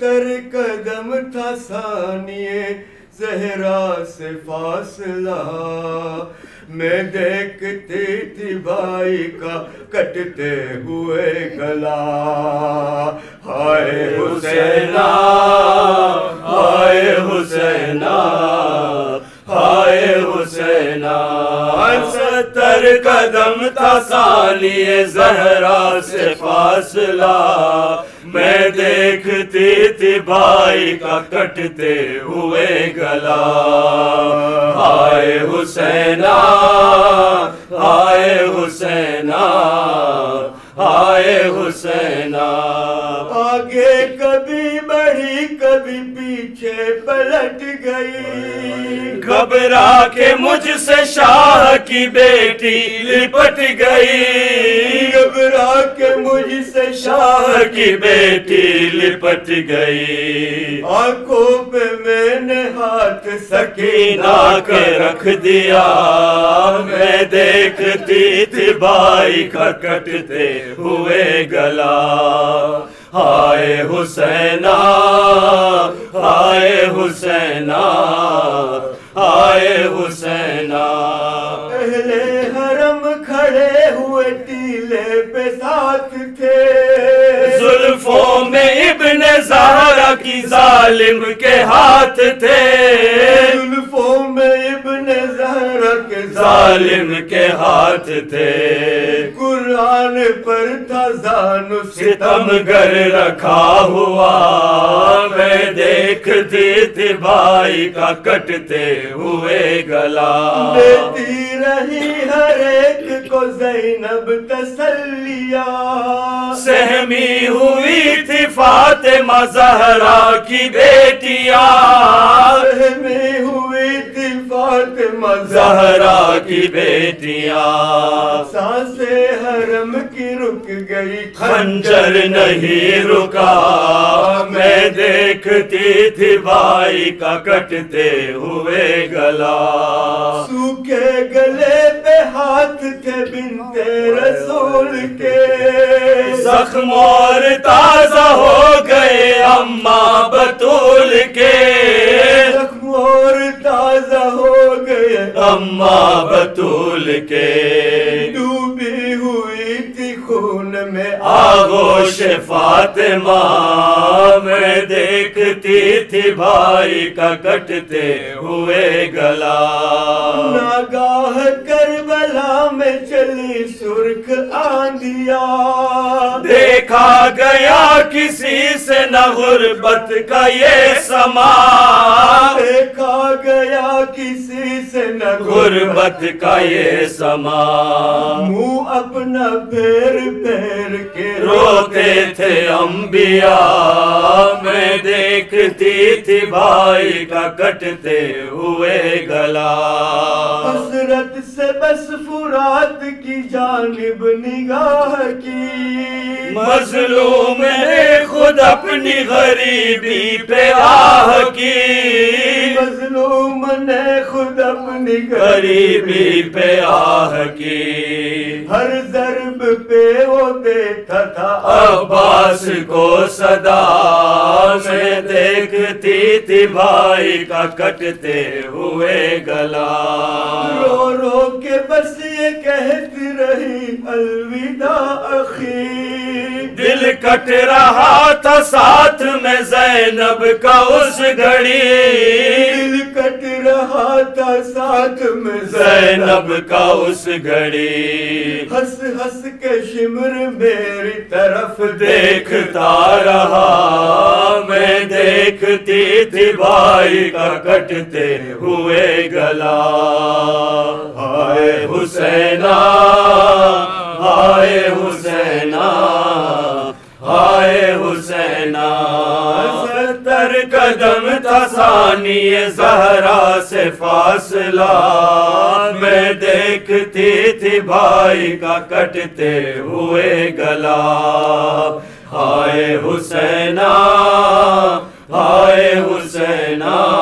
70 قدم تھا ثانیے زہرا سے فاصلہ، میں دیکھتی تھی بھائی کا کٹتے ہوئے گلا، ہائے حسینہ ہائے حسینہ ہائے حسینہ، 70 قدم تھا ثانیے زہرا سے فاصلہ، میں دیکھتی تھی بھائی کا کٹتے ہوئے گلا، ہائے حسینہ ہائے حسینہ ہائے حسینہ، آگے کبھی بڑھی کبھی پیچھے پلٹ گئی، گھبرا کے مجھ سے شاہ کی بیٹی لپٹ گئی، گھبرا کے مجھ سے شاہ کی بیٹی لپٹ گئی، آنکھوں پہ میں نے ہاتھ سکینہ کے رکھ دیا، میں دیکھتی تھی بھائی کا کٹتے ہوئے گلا، ہائے حسینہ ہائے حسینہ ہائے حسینہ، اہل حرم کھڑے ہوئے ٹیلے پہ ساتھ تھے، زلفوں میں ابن زہرا کی ظالم کے ہاتھ تھے، زلفوں میں ابن زہرا کے ظالم کے ہاتھ تھے، قرآن پر تھا زانو ستم گر رکھا ہوا، میں دیکھتی تھی بھائی کا کٹتے ہوئے گلا، دیتی رہی ہر ایک کو زینب تسلیہ، سہمی ہوئی تھی فاطمہ زہرا کی بیٹیاں، سہمی ہوئی تھی فاطمہ زہرا کی بیٹیاں، سانسیں حرم کی رک گئی خنجر نہیں رکا، میں دیکھتی تھی بھائی کا کٹتے ہوئے گلا، سوکھے گلے پہ ہاتھ تھے بنت رسول کے، زخم اور تازہ ہو گئے اماں بطول کے، زخم اور تازہ ہو گئے اماں بطول کے، ڈوبی ہوئی تھی خون میں آغوش فاطمہ، میں دیکھتی تھی بھائی کا کٹتے ہوئے گلا، ناگاہ کربلا میں چلی سرخ آندھیاں، دیکھا گیا کسی سے نہ غربت کا یہ سما، دیکھا گیا کسی سے نہ غربت کا یہ سما، منہ اپنا پھیر پھیر کے روتے تھے انبیاء، میں دیکھتی تھی بھائی کا کٹتے ہوئے گلا، حسرت سے بس فرات کی جانب نگاہ کی، مظلوم نے خود اپنی غریبی پہ آہ کی، مظلوم نے خود اپنی غریبی پہ آہ کی، ہر ضرب پہ وہ دیتا تھا عباس کو صدا، میں دیکھتی تھی بھائی کا کٹتے ہوئے گلا، رو رو کے بس یہ کہتی رہی الوداع اخی، دل کٹ رہا تھا ساتھ میں زینب کا اس گھڑی، دل کٹ رہا تھا ساتھ میں زینب کا اس گھڑی، ہنس ہنس کے شمر میری طرف دیکھتا رہا، میں دیکھتی تھی بھائی کا کٹتے ہوئے گلا، ہائے حسینہ ہائے حسینہ ہائے حسینہ، 70 قدم تھا ثانیے زہرا سے فاصلہ، میں دیکھتی تھی بھائی کا کٹتے ہوئے گلا، ہائے حسینہ ہائے حسینہ